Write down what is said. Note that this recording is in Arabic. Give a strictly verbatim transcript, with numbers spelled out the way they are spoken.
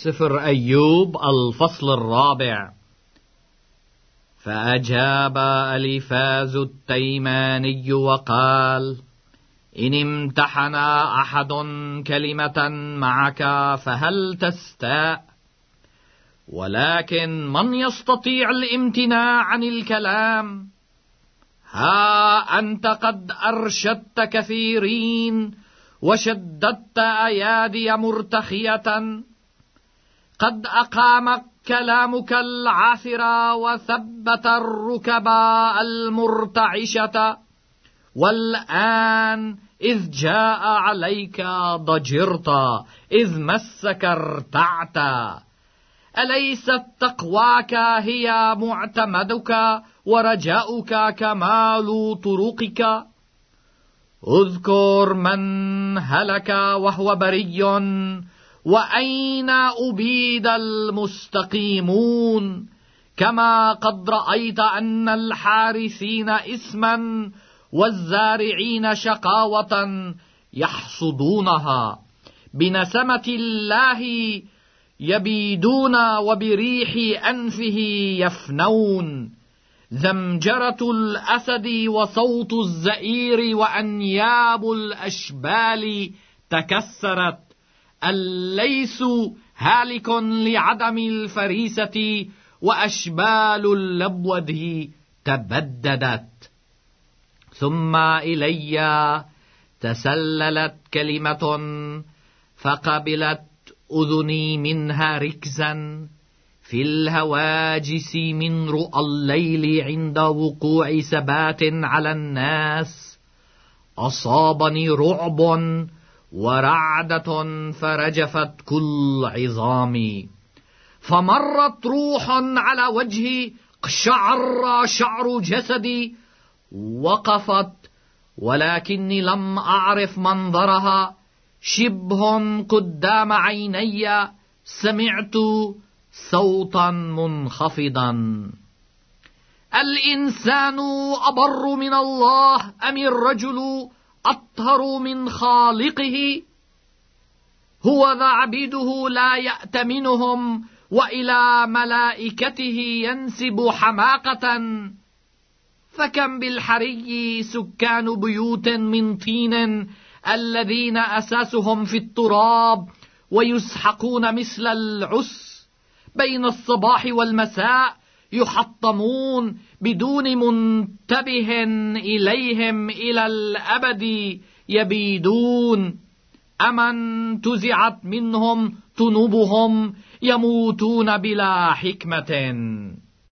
سفر أيوب الفصل الرابع. فأجاب أليفاز التيماني وقال: إن امتحن أحد كلمة معك فهل تستاء؟ ولكن من يستطيع الامتناع عن الكلام؟ ها أنت قد أرشدت كثيرين وشددت أيادي مرتخية، قد أقامك كلامك العاثرة وثبت الركباء المرتعشة، والآن إذ جاء عليك ضجرت، إذ مسك ارتعت. أليست تقواك هي معتمدك ورجاؤك كمال طرقك؟ اذكر من هلك وهو بري، وأين أبيد المستقيمون؟ كما قد رأيت أن الحارثين إثما والزارعين شقاوة يحصدونها، بنسمة الله يبيدون وبريح أنفه يفنون. زمجرة الأسد وصوت الزئير وأنياب الأشبال تكسرت. الليث هالك لعدم الفريسة، وأشبال اللبود تبددت. ثم إلي تسللت كلمة فقبلت أذني منها ركزا، في الهواجس من رؤى الليل عند وقوع سبات على الناس. أصابني رعب ورعدة فرجفت كل عظامي، فمرت روح على وجهي، قشعر شعر جسدي، وقفت ولكني لم أعرف منظرها. شبه قدام عيني سمعت صوتا منخفضا: الإنسان أبر من الله أم الرجل أطهر من خالقه؟ هو ذا عبيده لا يأتمنهم، وإلى ملائكته ينسب حماقة. فكم بالحري سكان بيوت من طين، الذين أساسهم في التراب، ويسحقون مثل العس بين الصباح والمساء، يحطمون بدون منتبه إليهم إلى الأبد يبيدون. أمن تزعت منهم ذنوبهم، يموتون بلا حكمة.